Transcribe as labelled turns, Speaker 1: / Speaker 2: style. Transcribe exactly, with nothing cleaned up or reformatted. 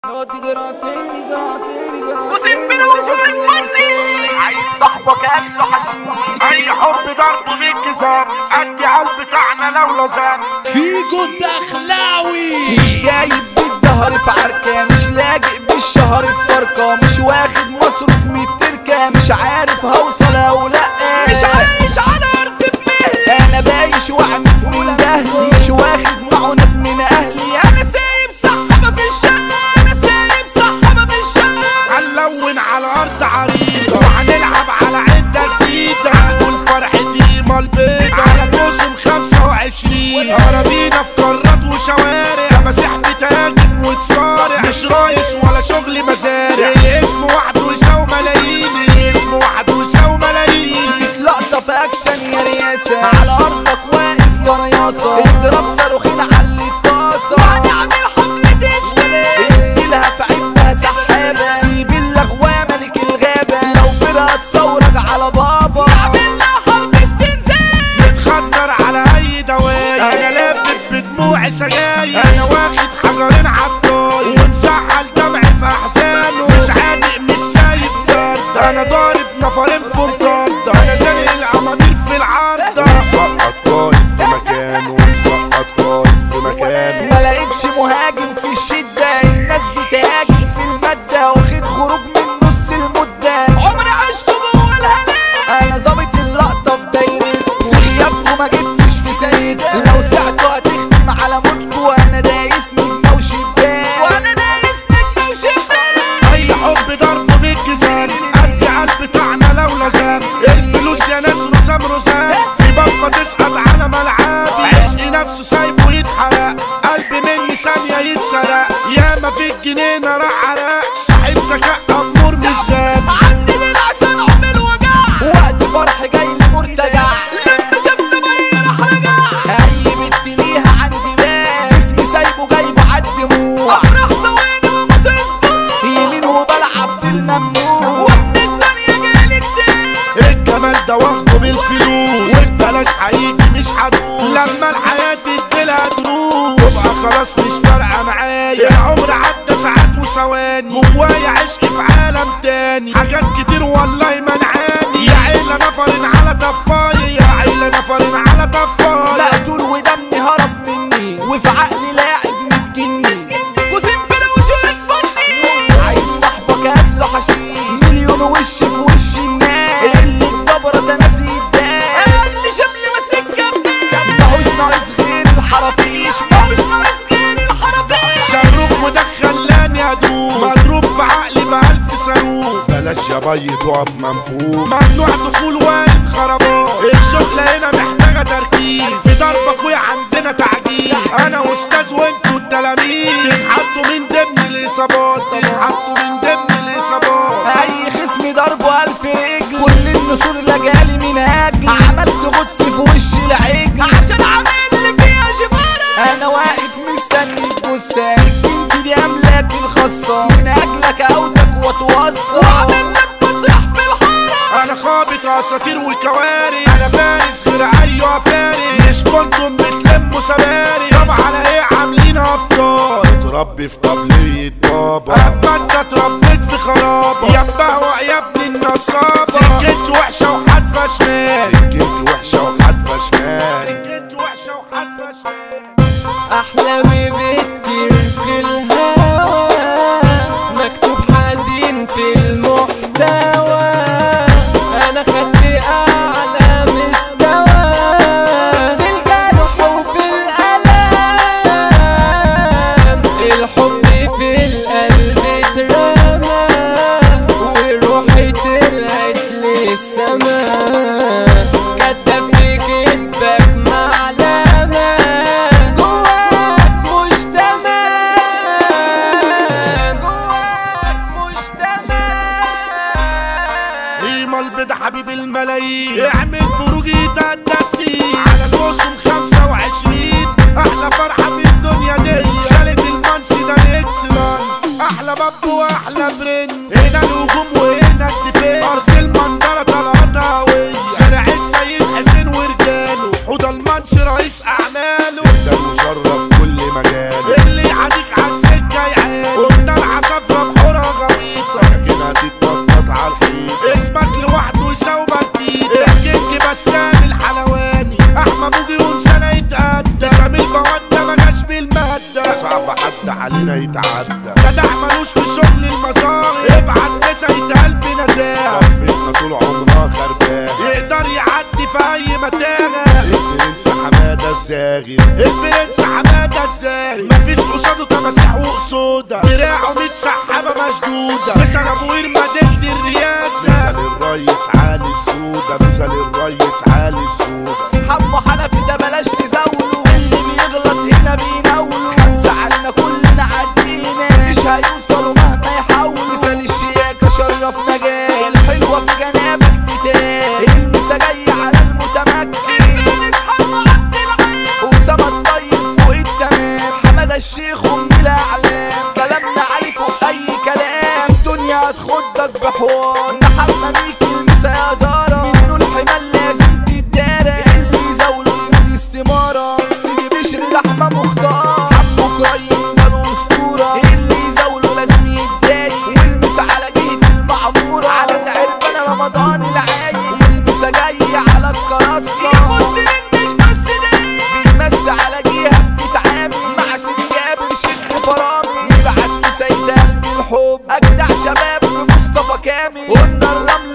Speaker 1: وسيبنا وجوه الفني عايز صاحبك قال له حشيش اي حب ضرب بالجزام ادي على بتاعنا لو لزام
Speaker 2: فيجو الدخلاوي
Speaker 3: مش جايب بالدهر في عركة مش لاجئ بالشهر في فرقة مش واخد مصروف مية تركة مش عارف هوصل او لا مش عايش على ارض بليه انا بايش وعمت من اهلي مش واخد معونات من اهلي انا سايب صحبة في الشارع انا سايب صحبة في الشارع
Speaker 1: هنلون على ارض عريضة وهنلعب على عدة جديدة والفرح تيمة البيضة على موسم خمسة وعشرين اراضينا في قارات وشوارع مسيح بتهاجم وتصارع مش رايش ولا شغل مزارع الاسم وحده يساوي ملايين الاسم وحده يساوي ملايين
Speaker 3: لقطة في اكشن يا رياسة على ارضك واقف يا رياسة اضرب صاروخين على الطاسة وهنعمل حملة اتلال اديلها في عبها سحابة سيب اللغوة ملك الغابة لو فرقة تصورك على بابا نعمل لها حرب استنزال
Speaker 1: نتخدر على اي دواي انا لافت بدموعي سجاير انا واخد حجرين عالطاي ومزعل دمعي في احزانه مش عادق مش سايب فرد انا ضارب نفرين في مطاردة انا زانق الامامير في العارضة مسقط قايد في مكانه مسقط قايد في مكانه
Speaker 3: ما لقيتش مهاجم في الشدة الناس بتهاجم في المادة واخد خروج من نص المدة عمري عشت جوه الهلاك انا ظابط اللقطة في دايرتكو في غيابكو ما جبتش في سيد لو ساعته هتختم على موتكو انا دايس نجمة وشباك وانا دايس نجمة وشباك
Speaker 1: اي حب ضرب بالجزام ادي على بتاعنا لو لزام الفلوس يا ناس رزام رزام في بابا تسقط على ملعبي عشقي نفسه سايبه يتحرق قلبي مني ثانية يتسرق ياما في الجنينة راح عرق صاحب ذكاء امور مش غاب
Speaker 3: عندي للعسل عمل وجع وقت فرح جاي لمرتجع لما شفت بي راح رجع اي بنت ليها عندي بال اسمي سايبه جايبه عالدموع افرح ثواني وموت اسبوع يمين وبلعب في الممنوع ومن الدنيا جالي كتير
Speaker 1: الجمال ده واخده بالفلوس والبلاش هيجي مش هدوس لما الحياة تديلها دروس تبقى خلاص مش فارقة معايا العمر عدى ساعات وثواني جوايا عشق في عالم تاني حاجات كتير والله منعاني يا عيلة نفرين على طفاية يا عيلة نفرين على طفاية
Speaker 3: مقتول ودمي هرب مني وفي عقلي لاعب متجني جوزين بلا وجوه الفني عايز صاحبك هاتله حشيش مليون وش في وش الناس اللي الجبرة ده ناسي الداس اللي شبل ماسك كباس ماهوش ناقص غير الحرافيش ماهوش ناقص غير الحرافيش
Speaker 1: صاروخ ودخل لاني ادوب مضروب في عقلي بألف صاروخ بلاش يا بي تقف منفوخ ممنوع دخول وارد خرابات الشغلة هنا محتاجة تركيز في ضرب اخويا عندنا تعجيل انا استاذ وانتوا التلاميذ تتحطوا من ضمن الاصابات تتحطوا من ضمن الاصابات
Speaker 3: اي خصم ضربه الف رجل كل النسور لجالي من اجل عملت غطس في وش العجل عشان عامل اللي فيها جبارة انا واقف مستني الجثة سكينتي دي املاكي الخاصة من اجلك اوتك واتوصى واعمل لك مسرح في الحارة
Speaker 1: انا خابط اساطير وكوارث انا فارس غير ايوه فارس مش كنتم بتلموا سباري طب على ايه عاملين ابطال اتربي في طبلية بابا اما انت اتربيت في خرابة يا مبهوأ يا ابن النصابة سكت وحشة وحدفة شمال سكت وحشة وحدفة شمال سكت وحشة وحدفة شمال
Speaker 4: أحلامي بتطير في الهوا مكتوب حزين في المحتوى أنا خدت أعلى مستوى في الجرح وفي الألم الحب في القلب اترمى وروحي طلعت للسما كدب في كدبك معلمة جواك مش تمام جواك مش تمام
Speaker 1: قيمة البيضة حبيب الملايين اعمل بروجي تدسي على الموسم خمسة وعشرين احلى فرحة في الدنيا دي خالد المنسي ده الاكسلانس احلى باب واحلى برنس هنا الهجوم وهنا الدفاع ارض المنظرة طلعتها هوية شارع السيد حسين ورجاله حوض المنسي رئيس اعماله ده مشرف كل مجاله اللي يعاديك عالسكة يعاني قلنا علينا يتعدى جدع ملوش في شغل المصاري ابعت نسا يتقال بنزاهة كفتنا طول عمرها خربانة يقدر يعدي في اي متاهة البرنس حمادة الزاغي البرنس حمادة الزاغي مفيش قصاده تماسيح وقصودة دراعه ميت سحابة مشدودة مثل ابو قير مدينة الرياسة مثل الريس علي السودة مثل الريس علي السودة
Speaker 3: حمو حنفي ده بلاش تزاوله اللي بيغلط هنا بيناوله خمسة علينا كلنا عدينا مش هيوصلوا مهما يحاولوا مثال الشياكة شرف مجال الحلوة في جنابك تتال المسا جاي على المتمكن الفارس حمو عبد العال وأسامة الطيب فوق التمام حمادة الشيخ ومن الأعلام كلامنا عالي فوق أي كلام الدنيا هتخدك بحوار محمد ميكي المسا يا دارة منه الحمال لازم تتدارى اللي يزاوله يقول استمارة سيدي بشر لحمة مختار حمو قريب ده الأسطورة اللي يزاوله لازم يتداري والمسا على جهة المعمورة على سعر بنا رمضان العايد والمسا جاي على الكراسة يخص مش بس ده بيمس على جهة بتتعامل مع سيدي جابر شد فرامي يبعت لسيد قلبي الحب أجدع شباب في مصطفى كامل قلنا الرمل